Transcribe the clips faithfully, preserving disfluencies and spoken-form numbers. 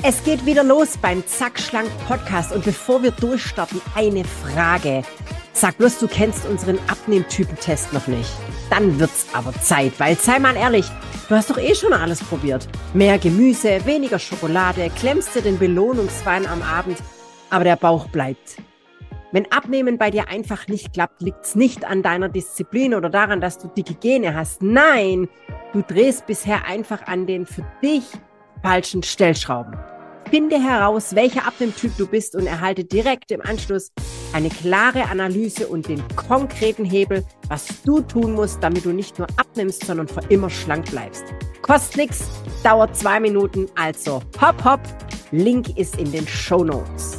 Es geht wieder los beim Zack Schlank Podcast und bevor wir durchstarten, eine Frage. Sag bloß, du kennst unseren Abnehmtypentest noch nicht. Dann wird's aber Zeit, weil, sei mal ehrlich, du hast doch eh schon alles probiert. Mehr Gemüse, weniger Schokolade, klemmst dir den Belohnungswein am Abend, aber der Bauch bleibt. Wenn Abnehmen bei dir einfach nicht klappt, liegt's nicht an deiner Disziplin oder daran, dass du dicke Gene hast. Nein, du drehst bisher einfach an den für dich falschen Stellschrauben. Finde heraus, welcher Abnehmtyp du bist und erhalte direkt im Anschluss eine klare Analyse und den konkreten Hebel, was du tun musst, damit du nicht nur abnimmst, sondern für immer schlank bleibst. Kostet nichts, dauert zwei Minuten, also hopp hopp, Link ist in den Shownotes.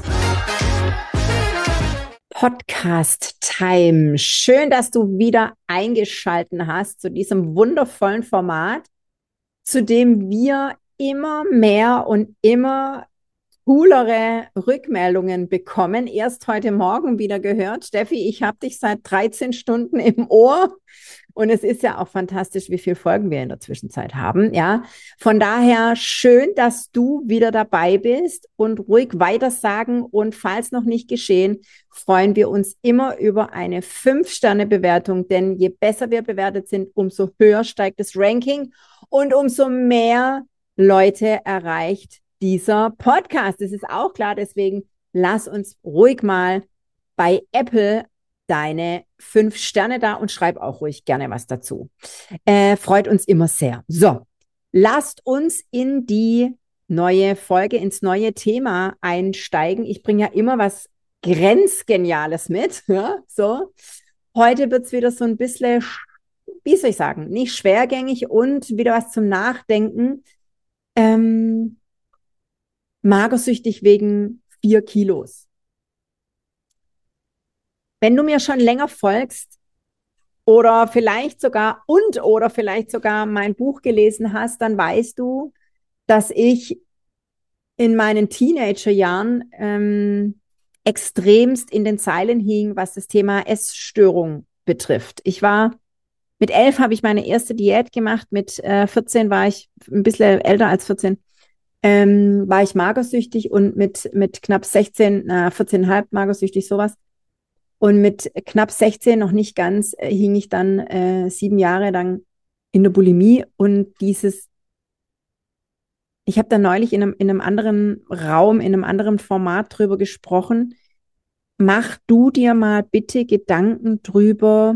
Podcast Time. Schön, dass du wieder eingeschaltet hast zu diesem wundervollen Format, zu dem wir immer mehr und immer coolere Rückmeldungen bekommen. Erst heute Morgen wieder gehört, Steffi, ich habe dich seit dreizehn Stunden im Ohr und es ist ja auch fantastisch, wie viele Folgen wir in der Zwischenzeit haben. Ja, von daher schön, dass du wieder dabei bist und ruhig weitersagen und falls noch nicht geschehen, freuen wir uns immer über eine fünf Sterne Bewertung, denn je besser wir bewertet sind, umso höher steigt das Ranking und umso mehr Leute erreicht dieser Podcast. Das ist auch klar, deswegen lass uns ruhig mal bei Apple deine fünf Sterne da und schreib auch ruhig gerne was dazu. Äh, freut uns immer sehr. So, lasst uns in die neue Folge, ins neue Thema einsteigen. Ich bringe ja immer was Grenzgeniales mit. Ja, so. Heute wird es wieder so ein bisschen, wie soll ich sagen, nicht schwergängig und wieder was zum Nachdenken. Ähm, magersüchtig wegen vier Kilos. Wenn du mir schon länger folgst oder vielleicht sogar und oder vielleicht sogar mein Buch gelesen hast, dann weißt du, dass ich in meinen Teenagerjahren ähm, extremst in den Zeilen hing, was das Thema Essstörung betrifft. Ich war Mit elf habe ich meine erste Diät gemacht, mit äh, vierzehn war ich ein bisschen älter als vierzehn, ähm, war ich magersüchtig und mit, mit knapp sechzehn, äh, vierzehn Komma fünf magersüchtig, sowas. Und mit knapp sechzehn, noch nicht ganz, äh, hing ich dann äh, sieben Jahre lang in der Bulimie und dieses, ich habe da neulich in einem, in einem anderen Raum, in einem anderen Format drüber gesprochen. Mach du dir mal bitte Gedanken drüber,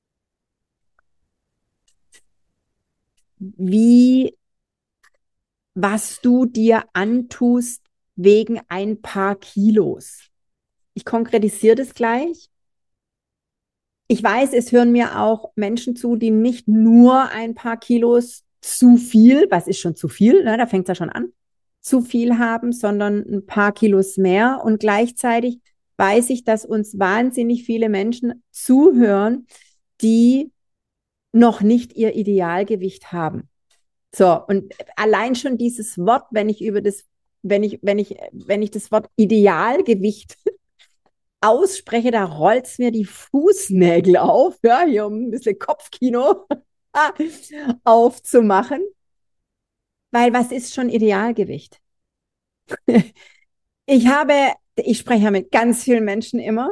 wie, was du dir antust wegen ein paar Kilos. Ich konkretisiere das gleich. Ich weiß, es hören mir auch Menschen zu, die nicht nur ein paar Kilos zu viel, was ist schon zu viel, ne, da fängt es ja schon an, zu viel haben, sondern ein paar Kilos mehr. Und gleichzeitig weiß ich, dass uns wahnsinnig viele Menschen zuhören, die noch nicht ihr Idealgewicht haben. So, und allein schon dieses Wort, wenn ich über das, wenn ich, wenn ich, wenn ich das Wort Idealgewicht ausspreche, da rollt's mir die Fußnägel auf, ja, hier um ein bisschen Kopfkino aufzumachen. Weil was ist schon Idealgewicht? Ich habe, ich spreche ja mit ganz vielen Menschen immer.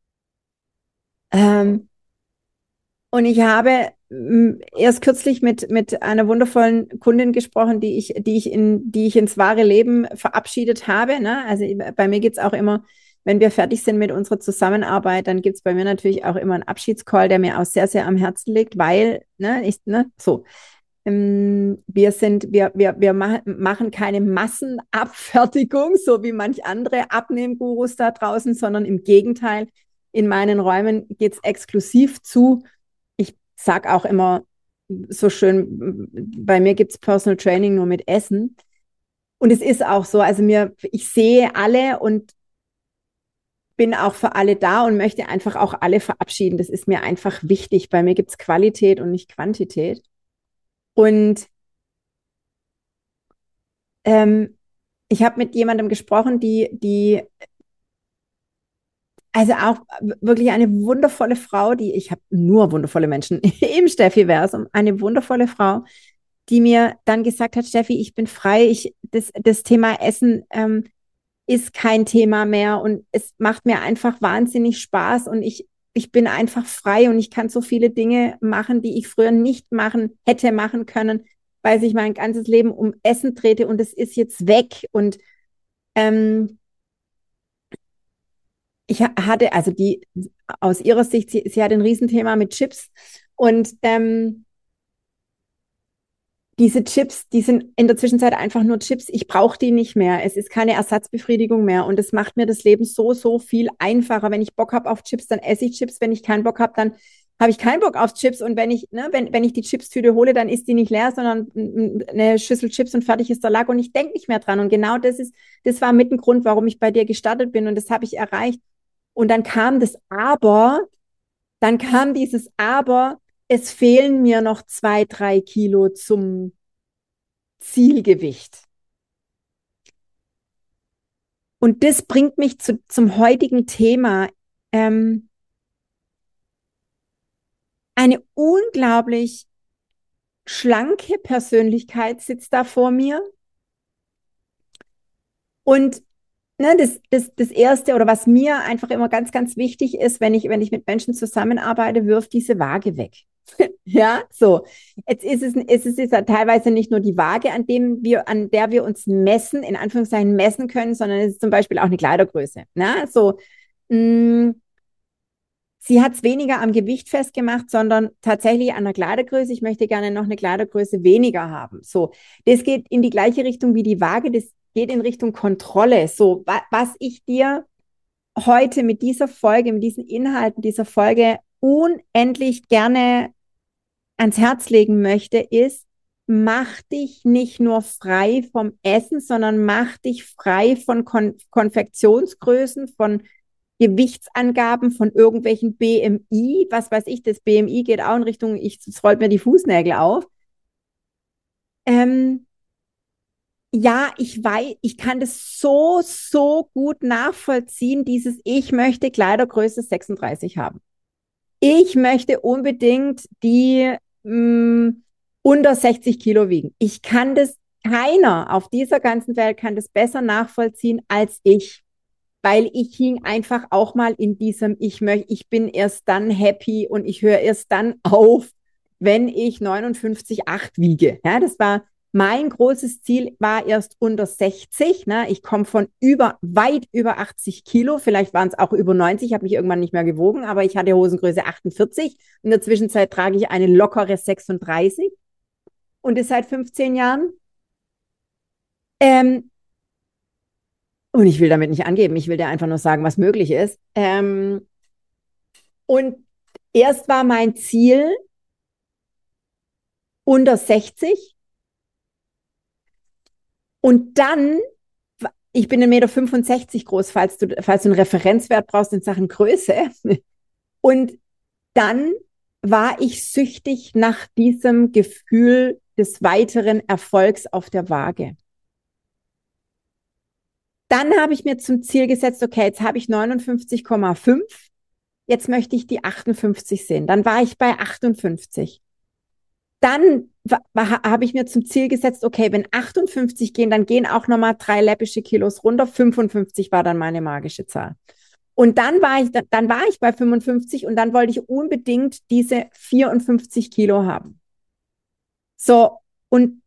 Ähm, und ich habe mh, erst kürzlich mit, mit einer wundervollen Kundin gesprochen, die ich, die ich in, die ich ins wahre Leben verabschiedet habe. Ne? Also bei mir geht's auch immer, wenn wir fertig sind mit unserer Zusammenarbeit, dann gibt's bei mir natürlich auch immer einen Abschiedscall, der mir auch sehr, sehr am Herzen liegt, weil, ne, ich, ne, so. Ähm, wir sind, wir, wir, wir machen, machen keine Massenabfertigung, so wie manch andere Abnehmgurus da draußen, sondern im Gegenteil, in meinen Räumen geht's exklusiv zu. Ich sag auch immer so schön, bei mir gibt's Personal Training nur mit Essen. Und es ist auch so, also mir, ich sehe alle und bin auch für alle da und möchte einfach auch alle verabschieden. Das ist mir einfach wichtig. Bei mir gibt's Qualität und nicht Quantität. Und ähm, ich habe mit jemandem gesprochen, die, die, also auch wirklich eine wundervolle Frau, die, ich habe nur wundervolle Menschen im Steffiversum, eine wundervolle Frau, die mir dann gesagt hat, Steffi, ich bin frei, ich, das, das Thema Essen ähm, ist kein Thema mehr und es macht mir einfach wahnsinnig Spaß und ich, ich bin einfach frei und ich kann so viele Dinge machen, die ich früher nicht machen hätte machen können, weil sich mein ganzes Leben um Essen drehte und es ist jetzt weg und ähm, ich hatte, also die aus ihrer Sicht, sie, sie hat ein Riesenthema mit Chips und ähm, diese Chips, die sind in der Zwischenzeit einfach nur Chips. Ich brauche die nicht mehr. Es ist keine Ersatzbefriedigung mehr. Und es macht mir das Leben so, so viel einfacher. Wenn ich Bock habe auf Chips, dann esse ich Chips. Wenn ich keinen Bock habe, dann habe ich keinen Bock auf Chips. Und wenn ich, ne, wenn, wenn ich die Chipstüte hole, dann ist die nicht leer, sondern eine Schüssel Chips und fertig ist der Lack. Und ich denke nicht mehr dran. Und genau das ist, das war mit ein Grund, warum ich bei dir gestartet bin. Und das habe ich erreicht. Und dann kam das Aber, dann kam dieses Aber, es fehlen mir noch zwei, drei Kilo zum Zielgewicht. Und das bringt mich zu, zum heutigen Thema. Ähm, eine unglaublich schlanke Persönlichkeit sitzt da vor mir. Und ne, das, das, das Erste oder was mir einfach immer ganz, ganz wichtig ist, wenn ich, wenn ich mit Menschen zusammenarbeite, wirf diese Waage weg. Ja, so. Jetzt ist es, ist es ist ja teilweise nicht nur die Waage, an dem wir, an der wir uns messen, in Anführungszeichen messen können, sondern es ist zum Beispiel auch eine Kleidergröße. Na, so. Mh, sie hat es weniger am Gewicht festgemacht, sondern tatsächlich an der Kleidergröße. Ich möchte gerne noch eine Kleidergröße weniger haben. So, das geht in die gleiche Richtung wie die Waage. Das geht in Richtung Kontrolle. So, wa was ich dir heute mit dieser Folge, mit diesen Inhalten dieser Folge unendlich gerne ans Herz legen möchte, ist, mach dich nicht nur frei vom Essen, sondern mach dich frei von Kon Konfektionsgrößen, von Gewichtsangaben, von irgendwelchen B M I, was weiß ich, das B M I geht auch in Richtung, ich, es rollt mir die Fußnägel auf. Ähm, ja, ich weiß, ich kann das so, so gut nachvollziehen, dieses ich möchte Kleidergröße sechsunddreißig haben. Ich möchte unbedingt die mh, unter sechzig Kilo wiegen. Ich kann das, keiner auf dieser ganzen Welt kann das besser nachvollziehen als ich, weil ich hing einfach auch mal in diesem, ich möchte, ich bin erst dann happy und ich höre erst dann auf, wenn ich neunundfünfzig Komma acht wiege. Ja, das war mein großes Ziel, war erst unter sechzig. Ne? Ich komme von über, weit über achtzig Kilo. Vielleicht waren es auch über neunzig. Ich habe mich irgendwann nicht mehr gewogen, aber ich hatte Hosengröße achtundvierzig. In der Zwischenzeit trage ich eine lockere sechsunddreißig und das seit fünfzehn Jahren. Ähm, und ich will damit nicht angeben. Ich will dir einfach nur sagen, was möglich ist. Ähm, und erst war mein Ziel unter sechzig. Und dann, ich bin ein Meter fünfundsechzig groß, falls du, falls du einen Referenzwert brauchst in Sachen Größe. Und dann war ich süchtig nach diesem Gefühl des weiteren Erfolgs auf der Waage. Dann habe ich mir zum Ziel gesetzt, okay, jetzt habe ich neunundfünfzig Komma fünf, jetzt möchte ich die achtundfünfzig sehen. Dann war ich bei achtundfünfzig. Dann habe ich mir zum Ziel gesetzt, okay, wenn achtundfünfzig gehen, dann gehen auch nochmal drei läppische Kilos runter. fünfundfünfzig war dann meine magische Zahl. Und dann war ich, dann war ich bei fünfundfünfzig und dann wollte ich unbedingt diese vierundfünfzig Kilo haben. So, und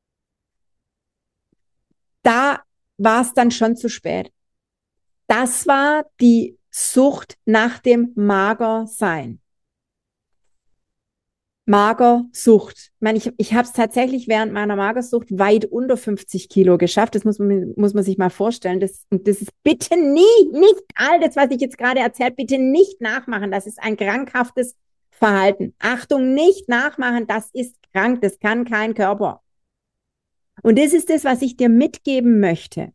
da war es dann schon zu spät. Das war die Sucht nach dem Magersein. Magersucht. Ich meine, ich, ich habe es tatsächlich während meiner Magersucht weit unter fünfzig Kilo geschafft. Das muss man, muss man sich mal vorstellen. Das, und das ist bitte nie, nicht all das, was ich jetzt gerade erzählt, bitte nicht nachmachen. Das ist ein krankhaftes Verhalten. Achtung, nicht nachmachen. Das ist krank. Das kann kein Körper. Und das ist das, was ich dir mitgeben möchte.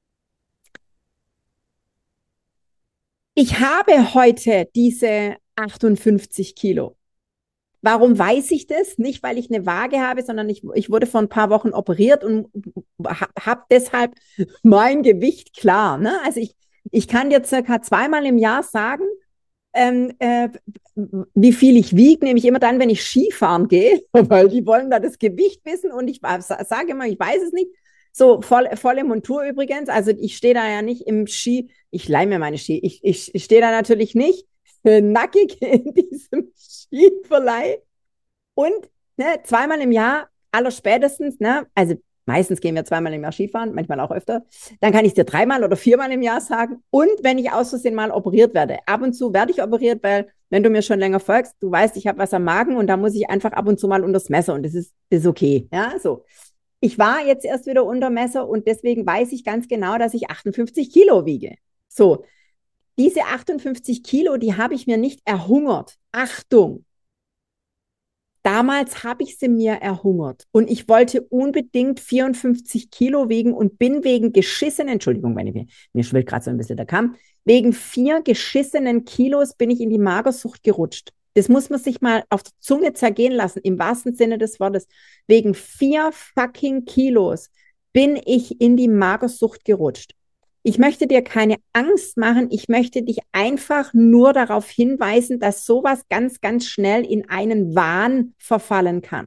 Ich habe heute diese achtundfünfzig Kilo. Warum weiß ich das? Nicht, weil ich eine Waage habe, sondern ich, ich wurde vor ein paar Wochen operiert und habe deshalb mein Gewicht klar. Ne? Also ich, ich kann dir circa zweimal im Jahr sagen, ähm, äh, wie viel ich wiege, nehme ich immer dann, wenn ich Skifahren gehe, weil die wollen da das Gewicht wissen und ich sage immer, ich weiß es nicht. So voll, volle Montur übrigens. Also ich stehe da ja nicht im Ski, ich leihe mir meine Ski. Ich, ich, ich stehe da natürlich nicht äh, nackig in diesem Skiverleih. Und ne, zweimal im Jahr, allerspätestens, ne, also meistens gehen wir zweimal im Jahr Skifahren, manchmal auch öfter, dann kann ich es dir dreimal oder viermal im Jahr sagen. Und wenn ich aus Versehen mal operiert werde, ab und zu werde ich operiert, weil wenn du mir schon länger folgst, du weißt, ich habe was am Magen und da muss ich einfach ab und zu mal unters Messer und das ist, ist okay. Ja, so. Ich war jetzt erst wieder unter Messer und deswegen weiß ich ganz genau, dass ich achtundfünfzig Kilo wiege. So, diese achtundfünfzig Kilo, die habe ich mir nicht erhungert. Achtung! Damals habe ich sie mir erhungert und ich wollte unbedingt vierundfünfzig Kilo wiegen und bin wegen geschissenen, Entschuldigung, meine, mir, mir schwillt gerade so ein bisschen der Kamm, wegen vier geschissenen Kilos bin ich in die Magersucht gerutscht. Das muss man sich mal auf der Zunge zergehen lassen, im wahrsten Sinne des Wortes. Wegen vier fucking Kilos bin ich in die Magersucht gerutscht. Ich möchte dir keine Angst machen. Ich möchte dich einfach nur darauf hinweisen, dass sowas ganz, ganz schnell in einen Wahn verfallen kann.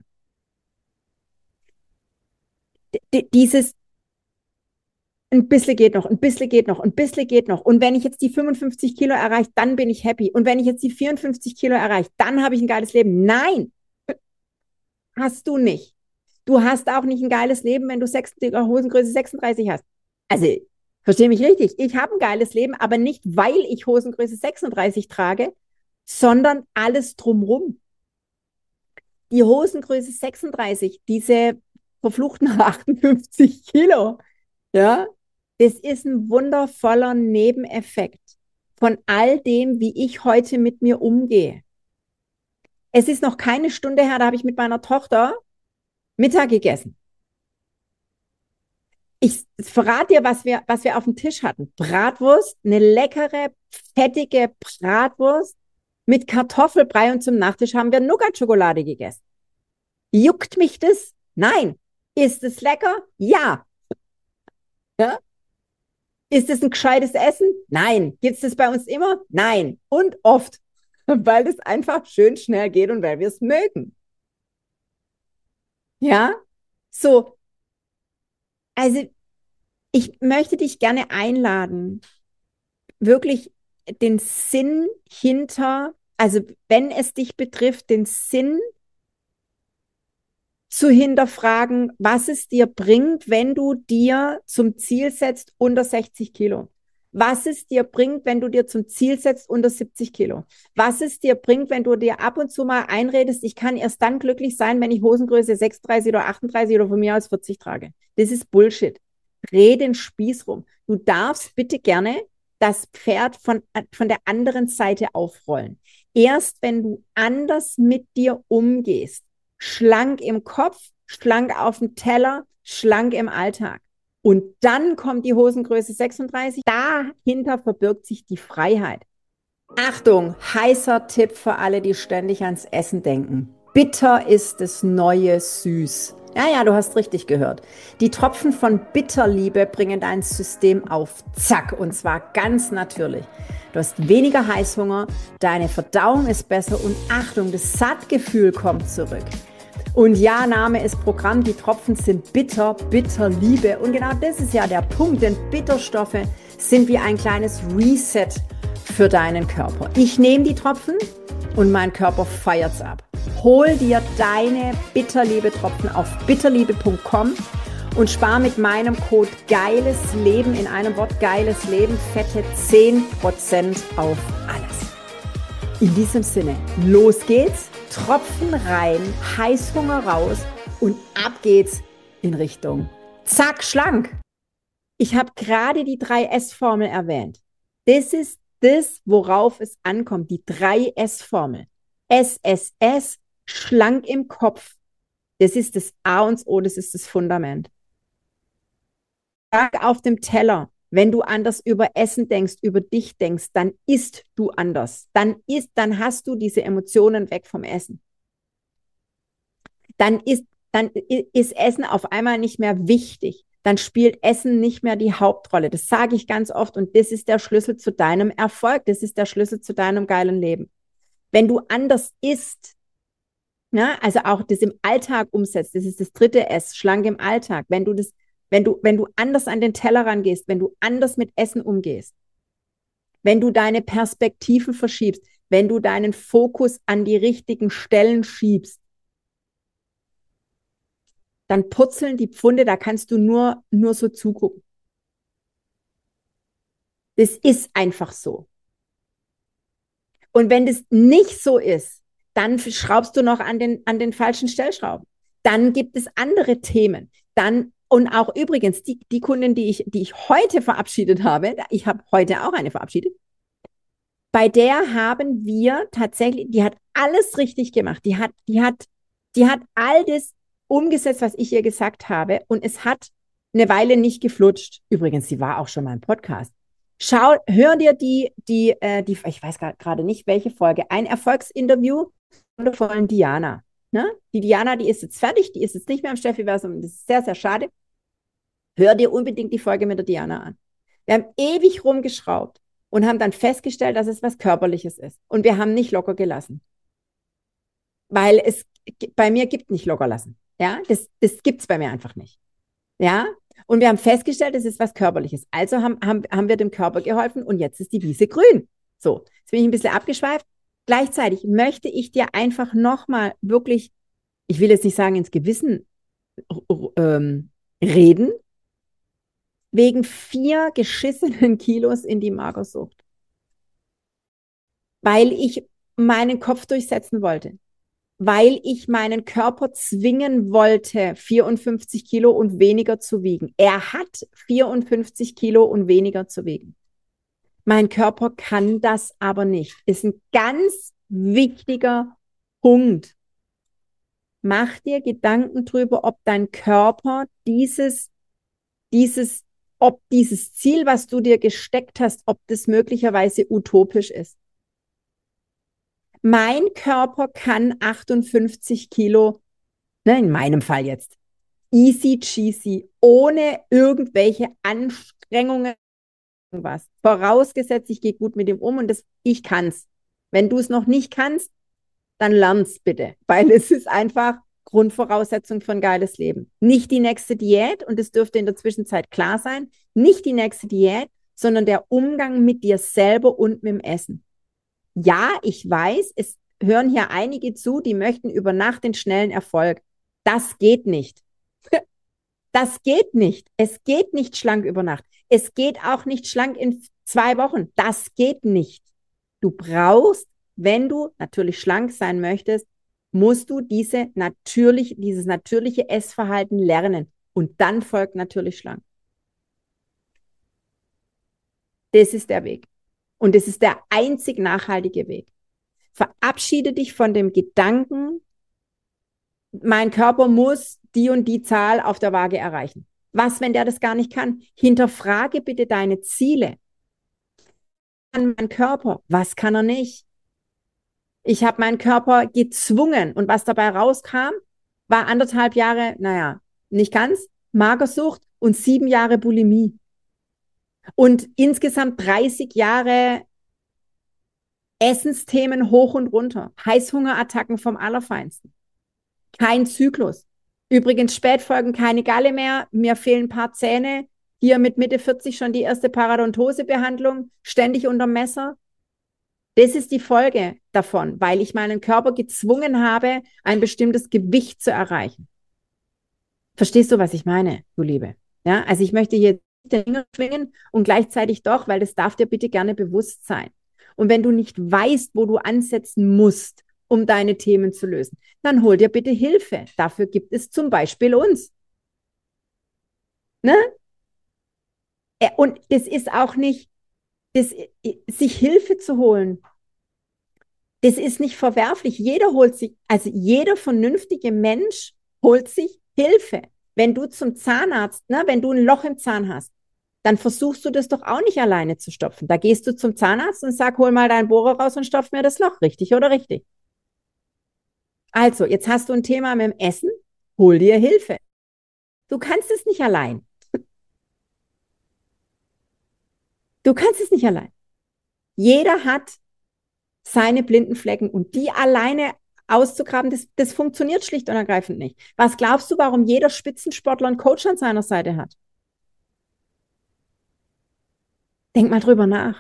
D dieses ein bisschen geht noch, ein bisschen geht noch, ein bisschen geht noch. Und wenn ich jetzt die fünfundfünfzig Kilo erreiche, dann bin ich happy. Und wenn ich jetzt die vierundfünfzig Kilo erreiche, dann habe ich ein geiles Leben. Nein, hast du nicht. Du hast auch nicht ein geiles Leben, wenn du sechs, Hosengröße sechsunddreißig hast. Also, verstehe mich richtig. Ich habe ein geiles Leben, aber nicht, weil ich Hosengröße sechsunddreißig trage, sondern alles drumrum. Die Hosengröße sechsunddreißig, diese verfluchten achtundfünfzig Kilo, ja, das ist ein wundervoller Nebeneffekt von all dem, wie ich heute mit mir umgehe. Es ist noch keine Stunde her, da habe ich mit meiner Tochter Mittag gegessen. Ich verrate dir, was wir, was wir auf dem Tisch hatten. Bratwurst, eine leckere, fettige Bratwurst mit Kartoffelbrei und zum Nachtisch haben wir Nougat-Schokolade gegessen. Juckt mich das? Nein. Ist es lecker? Ja. Ja? Ist es ein gescheites Essen? Nein. Gibt es das bei uns immer? Nein. Und oft, weil es einfach schön schnell geht und weil wir es mögen. Ja? So, also ich möchte dich gerne einladen, wirklich den Sinn hinter, also wenn es dich betrifft, den Sinn zu hinterfragen, was es dir bringt, wenn du dir zum Ziel setzt unter sechzig Kilo. Was es dir bringt, wenn du dir zum Ziel setzt unter siebzig Kilo. Was es dir bringt, wenn du dir ab und zu mal einredest, ich kann erst dann glücklich sein, wenn ich Hosengröße sechsunddreißig oder achtunddreißig oder von mir aus vierzig trage. Das ist Bullshit. Dreh den Spieß rum. Du darfst bitte gerne das Pferd von, von der anderen Seite aufrollen. Erst wenn du anders mit dir umgehst, schlank im Kopf, schlank auf dem Teller, schlank im Alltag. Und dann kommt die Hosengröße sechsunddreißig. Dahinter verbirgt sich die Freiheit. Achtung, heißer Tipp für alle, die ständig ans Essen denken. Bitter ist das neue Süß. Ja, ja, du hast richtig gehört. Die Tropfen von Bitterliebe bringen dein System auf Zack und zwar ganz natürlich. Du hast weniger Heißhunger, deine Verdauung ist besser und Achtung, das Sattgefühl kommt zurück. Und ja, Name ist Programm, die Tropfen sind bitter, Bitterliebe. Und genau das ist ja der Punkt, denn Bitterstoffe sind wie ein kleines Reset für deinen Körper. Ich nehme die Tropfen und mein Körper feiert's ab. Hol dir deine Bitterliebe-Tropfen auf bitterliebe punkt com und spar mit meinem Code Geiles Leben, in einem Wort Geiles Leben, fette zehn Prozent auf alles. In diesem Sinne, los geht's, Tropfen rein, Heißhunger raus und ab geht's in Richtung zack, schlank. Ich habe gerade die drei S-Formel erwähnt. Das ist das, worauf es ankommt, die drei S-Formel. S S S, schlank im Kopf. Das ist das A und O, das ist das Fundament. Stark auf dem Teller. Wenn du anders über Essen denkst, über dich denkst, dann isst du anders. Dann isst, dann hast du diese Emotionen weg vom Essen. Dann ist, dann ist Essen auf einmal nicht mehr wichtig. dann spielt Essen nicht mehr die Hauptrolle. Das sage ich ganz oft und das ist der Schlüssel zu deinem Erfolg. Das ist der Schlüssel zu deinem geilen Leben. Wenn du anders isst, ja, also auch das im Alltag umsetzt, das ist das dritte S, schlank im Alltag. Wenn du das, wenn du, wenn du anders an den Teller rangehst, wenn du anders mit Essen umgehst, wenn du deine Perspektiven verschiebst, wenn du deinen Fokus an die richtigen Stellen schiebst, dann purzeln die Pfunde, da kannst du nur, nur so zugucken. Das ist einfach so. Und wenn das nicht so ist, dann schraubst du noch an den, an den falschen Stellschrauben. Dann gibt es andere Themen. Dann, und auch übrigens, die, die Kundin, die ich, die ich heute verabschiedet habe, ich habe heute auch eine verabschiedet, bei der haben wir tatsächlich, die hat alles richtig gemacht. Die hat, die hat, die hat all das umgesetzt, was ich ihr gesagt habe. Und es hat eine Weile nicht geflutscht. Übrigens, sie war auch schon mal im Podcast. Schau, hör dir die, die, äh, die, ich weiß gerade nicht, welche Folge, ein Erfolgsinterview von der vollen Diana. Ne? Die Diana, die ist jetzt fertig, die ist jetzt nicht mehr im Steffi-Versum. Das ist sehr, sehr schade. Hör dir unbedingt die Folge mit der Diana an. Wir haben ewig rumgeschraubt und haben dann festgestellt, dass es was Körperliches ist. Und wir haben nicht locker gelassen. Weil es bei mir gibt nicht locker lassen. Ja, das, das gibt es bei mir einfach nicht. Ja, und wir haben festgestellt, es ist was Körperliches. Also haben, haben, haben wir dem Körper geholfen und jetzt ist die Wiese grün. So, jetzt bin ich ein bisschen abgeschweift. Gleichzeitig möchte ich dir einfach nochmal wirklich, ich will jetzt nicht sagen ins Gewissen ähm, reden, wegen vier geschissenen Kilos in die Magersucht. Weil ich meinen Kopf durchsetzen wollte. Weil ich meinen Körper zwingen wollte, vierundfünfzig Kilo und weniger zu wiegen. Er hat vierundfünfzig Kilo und weniger zu wiegen. Mein Körper kann das aber nicht. Ist ein ganz wichtiger Punkt. Mach dir Gedanken drüber, ob dein Körper dieses, dieses, ob dieses Ziel, was du dir gesteckt hast, ob das möglicherweise utopisch ist. Mein Körper kann achtundfünfzig Kilo, ne, in meinem Fall jetzt, easy cheesy, ohne irgendwelche Anstrengungen, was. Vorausgesetzt, ich gehe gut mit ihm um und das, ich kann's. Wenn du es noch nicht kannst, dann lern's bitte, weil es ist einfach Grundvoraussetzung für ein geiles Leben. Nicht die nächste Diät, und es dürfte in der Zwischenzeit klar sein, nicht die nächste Diät, sondern der Umgang mit dir selber und mit dem Essen. Ja, ich weiß, es hören hier einige zu, die möchten über Nacht den schnellen Erfolg. Das geht nicht. Das geht nicht. Es geht nicht schlank über Nacht. Es geht auch nicht schlank in zwei Wochen. Das geht nicht. Du brauchst, wenn du natürlich schlank sein möchtest, musst du diese natürlich, dieses natürliche Essverhalten lernen. Und dann folgt natürlich schlank. Das ist der Weg. Und das ist der einzig nachhaltige Weg. Verabschiede dich von dem Gedanken, mein Körper muss die und die Zahl auf der Waage erreichen. Was, wenn der das gar nicht kann? Hinterfrage bitte deine Ziele. Kann mein Körper? Was kann er nicht? Ich habe meinen Körper gezwungen und was dabei rauskam, war anderthalb Jahre, naja, nicht ganz, Magersucht und sieben Jahre Bulimie. Und insgesamt dreißig Jahre Essensthemen hoch und runter. Heißhungerattacken vom Allerfeinsten. Kein Zyklus. Übrigens Spätfolgen, keine Galle mehr. Mir fehlen ein paar Zähne. Hier mit Mitte vierzig schon die erste Parodontosebehandlung. Ständig unterm Messer. Das ist die Folge davon, weil ich meinen Körper gezwungen habe, ein bestimmtes Gewicht zu erreichen. Verstehst du, was ich meine, du Liebe? Ja, also ich möchte hier den Finger schwingen und gleichzeitig doch, weil das darf dir bitte gerne bewusst sein. Und wenn du nicht weißt, wo du ansetzen musst, um deine Themen zu lösen, dann hol dir bitte Hilfe. Dafür gibt es zum Beispiel uns. Ne? Und das ist auch nicht, das, sich Hilfe zu holen, das ist nicht verwerflich. Jeder holt sich, also jeder vernünftige Mensch holt sich Hilfe. Wenn du zum Zahnarzt, ne, wenn du ein Loch im Zahn hast, dann versuchst du das doch auch nicht alleine zu stopfen. Da gehst du zum Zahnarzt und sag, hol mal deinen Bohrer raus und stopf mir das Loch. Richtig oder richtig? Also, jetzt hast du ein Thema mit dem Essen, hol dir Hilfe. Du kannst es nicht allein. Du kannst es nicht allein. Jeder hat seine blinden Flecken und die alleine auszugraben, das, das funktioniert schlicht und ergreifend nicht. Was glaubst du, warum jeder Spitzensportler einen Coach an seiner Seite hat? Denk mal drüber nach.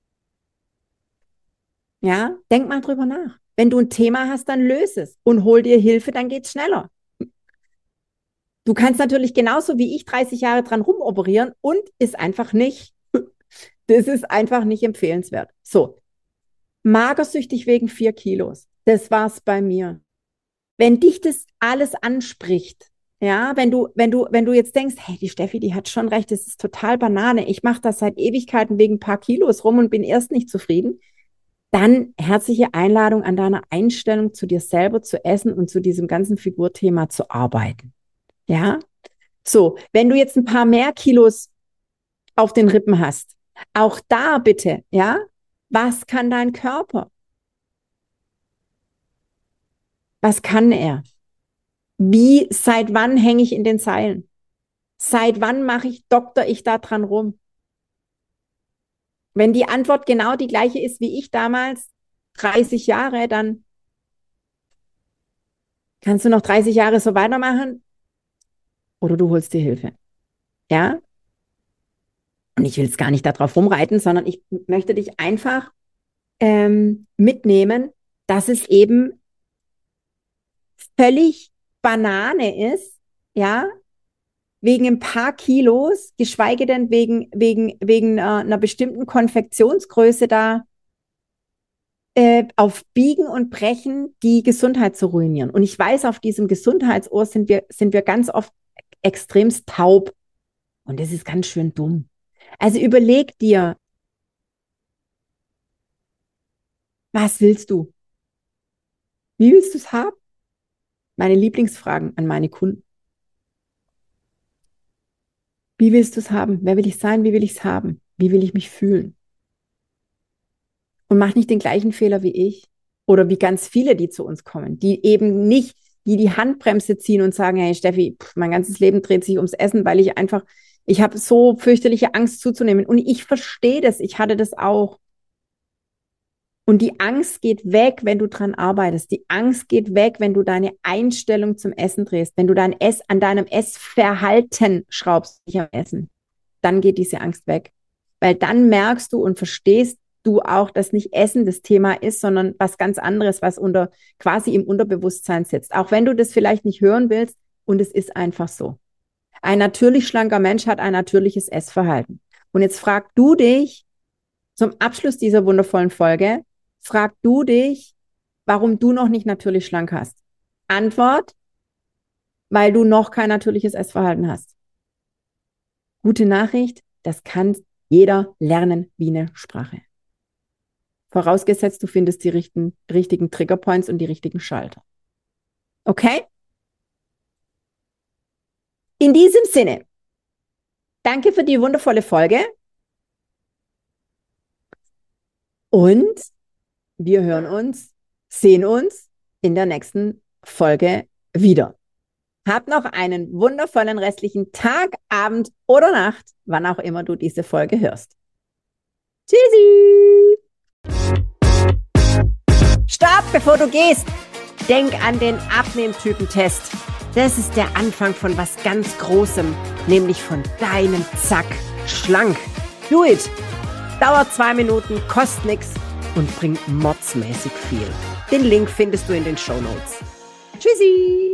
Ja, denk mal drüber nach. Wenn du ein Thema hast, dann löse es und hol dir Hilfe, dann geht's schneller. Du kannst natürlich genauso wie ich dreißig Jahre dran rumoperieren und ist einfach nicht, das ist einfach nicht empfehlenswert. So, magersüchtig wegen vier Kilos. Das war's bei mir. Wenn dich das alles anspricht, ja, wenn du, wenn du, wenn du jetzt denkst, hey, die Steffi, die hat schon recht, das ist total Banane. Ich mache das seit Ewigkeiten wegen ein paar Kilos rum und bin erst nicht zufrieden. Dann herzliche Einladung an deiner Einstellung zu dir selber zu essen und zu diesem ganzen Figurthema zu arbeiten. Ja, so, wenn du jetzt ein paar mehr Kilos auf den Rippen hast, auch da bitte, ja, was kann dein Körper? Was kann er? Wie, seit wann hänge ich in den Seilen? Seit wann mache ich, dokter ich da dran rum? Wenn die Antwort genau die gleiche ist wie ich damals, dreißig Jahre, dann kannst du noch dreißig Jahre so weitermachen oder du holst dir Hilfe. Ja? Und ich will jetzt gar nicht darauf rumreiten, sondern ich möchte dich einfach ähm, mitnehmen, dass es eben völlig Banane ist, ja, wegen ein paar Kilos, geschweige denn wegen, wegen, wegen äh, einer bestimmten Konfektionsgröße da äh, auf Biegen und Brechen die Gesundheit zu ruinieren. Und ich weiß, auf diesem Gesundheitsohr sind wir, sind wir ganz oft extremst taub. Und das ist ganz schön dumm. Also überleg dir, was willst du? Wie willst du es haben? Meine Lieblingsfragen an meine Kunden. Wie willst du es haben? Wer will ich sein? Wie will ich es haben? Wie will ich mich fühlen? Und mach nicht den gleichen Fehler wie ich oder wie ganz viele, die zu uns kommen, die eben nicht, die die Handbremse ziehen und sagen, hey Steffi, pff, mein ganzes Leben dreht sich ums Essen, weil ich einfach, ich habe so fürchterliche Angst zuzunehmen. Und ich verstehe das, ich hatte das auch. Und die Angst geht weg, wenn du dran arbeitest. Die Angst geht weg, wenn du deine Einstellung zum Essen drehst, wenn du dein Ess an deinem Essverhalten schraubst, nicht am Essen. Dann geht diese Angst weg. Weil dann merkst du und verstehst du auch, dass nicht Essen das Thema ist, sondern was ganz anderes, was unter quasi im Unterbewusstsein sitzt. Auch wenn du das vielleicht nicht hören willst, und es ist einfach so. Ein natürlich schlanker Mensch hat ein natürliches Essverhalten. Und jetzt frag du dich zum Abschluss dieser wundervollen Folge, frag du dich, warum du noch nicht natürlich schlank hast. Antwort, weil du noch kein natürliches Essverhalten hast. Gute Nachricht, das kann jeder lernen wie eine Sprache. Vorausgesetzt, du findest die richtigen, richtigen Triggerpoints und die richtigen Schalter. Okay? In diesem Sinne, danke für die wundervolle Folge und wir hören uns, sehen uns in der nächsten Folge wieder. Hab noch einen wundervollen restlichen Tag, Abend oder Nacht, wann auch immer du diese Folge hörst. Tschüssi! Stopp, bevor du gehst! Denk an den Abnehmtypentest. Das ist der Anfang von was ganz Großem, nämlich von deinem Zack schlank. Do it! Dauert zwei Minuten, kostet nichts und bringt mordsmäßig viel. Den Link findest du in den Shownotes. Tschüssi!